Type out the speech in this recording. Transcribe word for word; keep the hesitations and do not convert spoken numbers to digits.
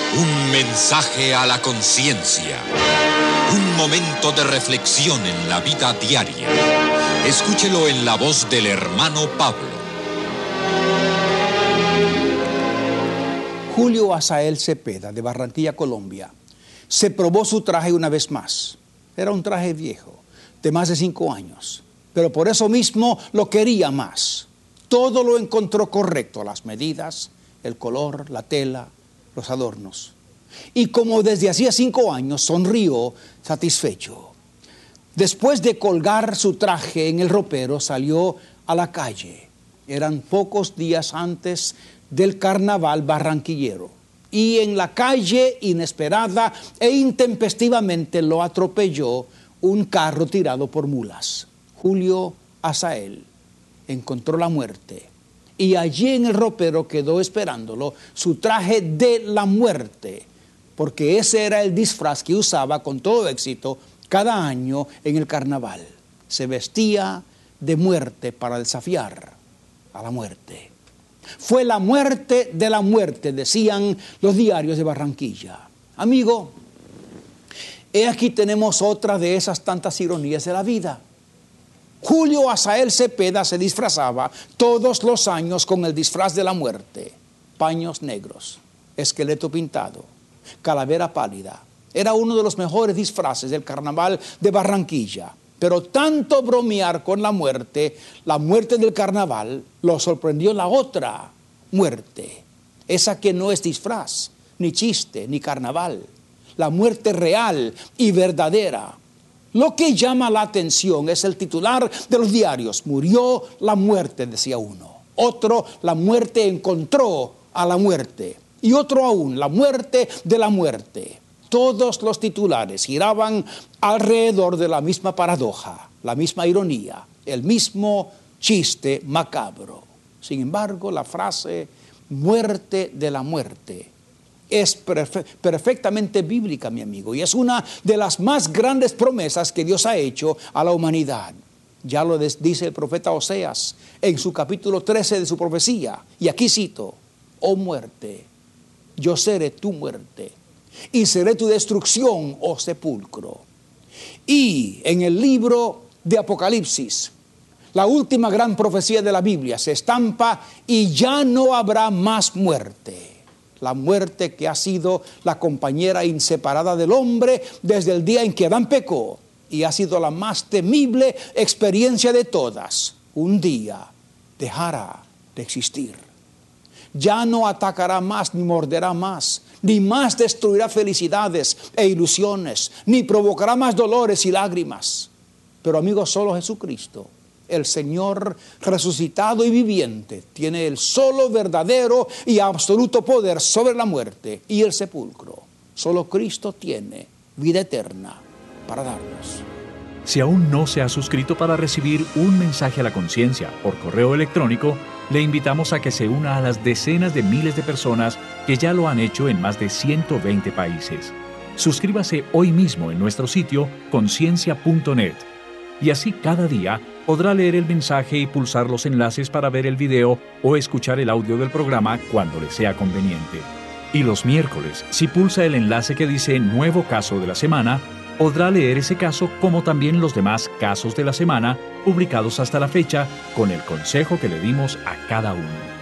Un mensaje a la conciencia. Un momento de reflexión en la vida diaria. Escúchelo en la voz del hermano Pablo. Julio Asael Cepeda, de Barranquilla, Colombia, se probó su traje una vez más. Era un traje viejo, de más de cinco años, pero por eso mismo lo quería más. Todo lo encontró correcto, las medidas, el color, la tela, los adornos. Y como desde hacía cinco años, sonrió satisfecho. Después de colgar su traje en el ropero, salió a la calle. Eran pocos días antes del carnaval barranquillero. Y en la calle, inesperada e intempestivamente, lo atropelló un carro tirado por mulas. Julio Asael encontró la muerte. Y allí en el ropero quedó esperándolo su traje de la muerte, porque ese era el disfraz que usaba con todo éxito cada año en el carnaval. Se vestía de muerte para desafiar a la muerte. Fue la muerte de la muerte, decían los diarios de Barranquilla. Amigo, he aquí tenemos otra de esas tantas ironías de la vida. Julio Asael Cepeda se disfrazaba todos los años con el disfraz de la muerte. Paños negros, esqueleto pintado, calavera pálida. Era uno de los mejores disfraces del carnaval de Barranquilla. Pero tanto bromear con la muerte, la muerte del carnaval, lo sorprendió la otra muerte. Esa que no es disfraz, ni chiste, ni carnaval. La muerte real y verdadera. Lo que llama la atención es el titular de los diarios. Murió la muerte, decía uno. Otro, la muerte encontró a la muerte. Y otro aún, la muerte de la muerte. Todos los titulares giraban alrededor de la misma paradoja, la misma ironía, el mismo chiste macabro. Sin embargo, la frase muerte de la muerte es perfe- perfectamente bíblica, mi amigo, y es una de las más grandes promesas que Dios ha hecho a la humanidad. Ya lo des- dice el profeta Oseas en su capítulo trece de su profecía, y aquí cito: oh muerte, yo seré tu muerte, y seré tu destrucción, oh sepulcro. Y en el libro de Apocalipsis, la última gran profecía de la Biblia, se estampa: y ya no habrá más muerte. La muerte que ha sido la compañera inseparada del hombre desde el día en que Adán pecó, y ha sido la más temible experiencia de todas. Un día dejará de existir. Ya no atacará más, ni morderá más, ni más destruirá felicidades e ilusiones, ni provocará más dolores y lágrimas. Pero amigos, solo Jesucristo, el Señor resucitado y viviente, tiene el solo verdadero y absoluto poder sobre la muerte y el sepulcro. Solo Cristo tiene vida eterna para darnos. Si aún no se ha suscrito para recibir un mensaje a la conciencia por correo electrónico, le invitamos a que se una a las decenas de miles de personas que ya lo han hecho en más de ciento veinte países. Suscríbase hoy mismo en nuestro sitio conciencia punto net y así cada día podrá leer el mensaje y pulsar los enlaces para ver el video o escuchar el audio del programa cuando le sea conveniente. Y los miércoles, si pulsa el enlace que dice Nuevo Caso de la Semana, podrá leer ese caso como también los demás casos de la semana publicados hasta la fecha con el consejo que le dimos a cada uno.